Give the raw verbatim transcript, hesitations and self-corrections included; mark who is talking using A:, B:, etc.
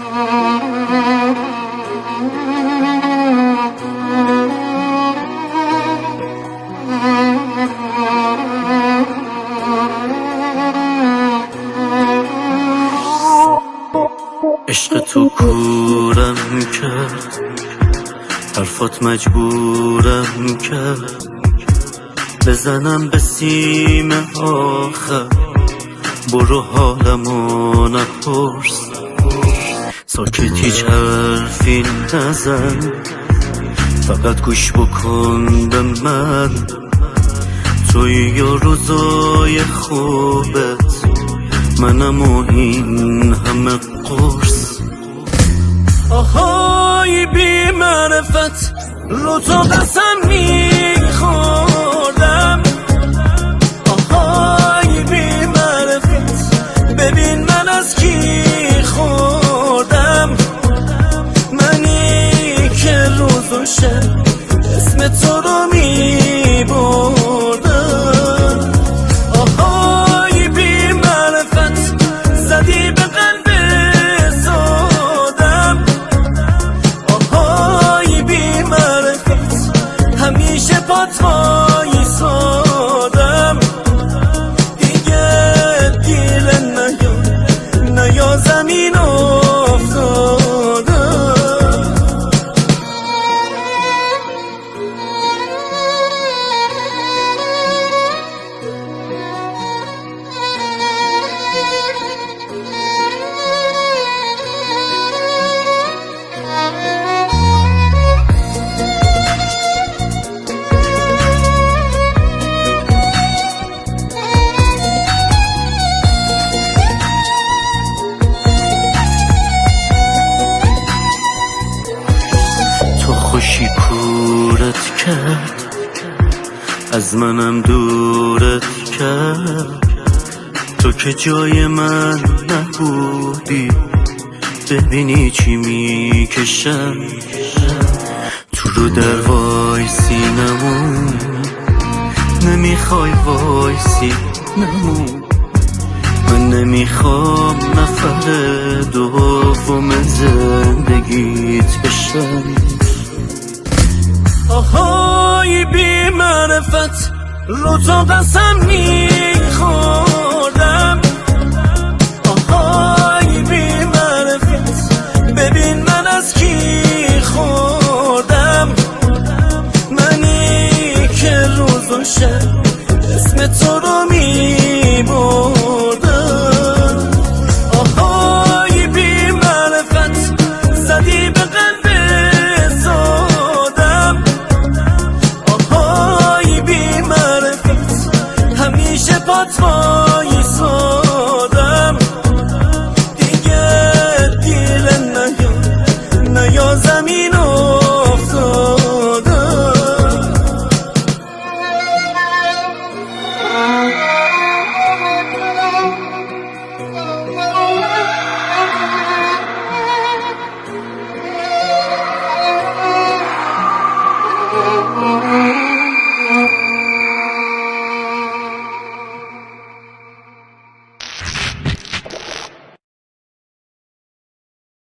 A: عشق تو کورم کرد، حرفات مجبورم کرد بزنم به سیم آخر. برو حالمو نپرس، ساکت هیچ حرفی نزن، فقط گوش بکن به من. توی یا روزای خوبت منم و این همه قرص.
B: آهای بی معرفت رو تو قسم میخوردم. آهای بی معرفت ببین من از کی خوردم. منی که روز و شب اسم تو رو میبردم. آهای بی معرفت زدی به قلب سادم. آهای بی معرفت همیشه پات وایسادم. دیگه دیل نیا نیا زمین افتادم.
A: خوشی کورت کرد، از منم دورت کرد. تو که جای من نبودی، ببینی چی میکشم. تو رو در وایسی نمون، نمیخوای وایسی نمون. من نمیخوام نفر دوم زندگیت بشم.
B: آهای بی معرفت رو تو قسم میخوردم. آهای بی معرفت ببین من از کی خوردم. منی که روز و شب اسم تو رو میبردم. آهای بی معرفت زدی به قلب همیشه پات